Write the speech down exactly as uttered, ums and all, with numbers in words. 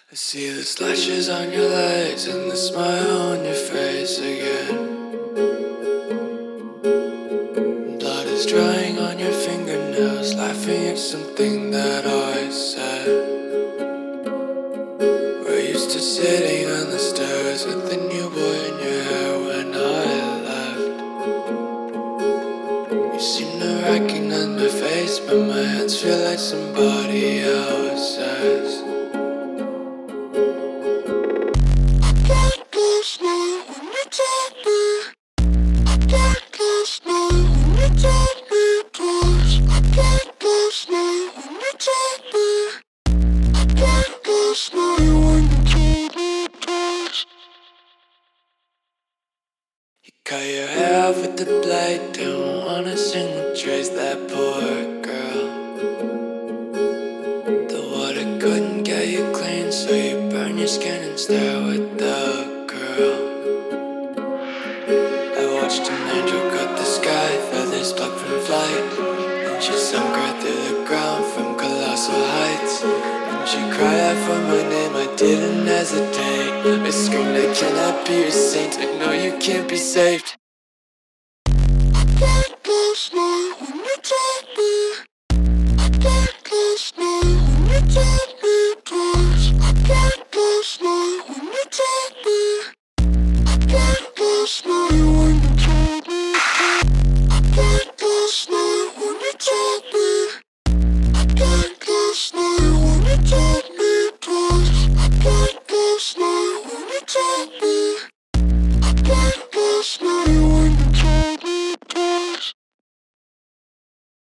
I see the slashes on your legs and the smile on your face again. Blood is drying on your fingernails, laughing at something that I said. We're used to sitting on the stairs with the new boy in your hair when I left. You seem to recognize my face, but my hands feel like somebody else's. Cut your hair off with the blade, don't wanna single trace that poor girl. The water couldn't get you clean, so you burn your skin and stare with the girl. I watched an angel cut the sky, feathers plucked from flight, and she sunk right through the ground from colossal heights. And she cried out for my name, I didn't hesitate. I screamed, I cannot be your saint, I know you can't be saved. Last night when you told me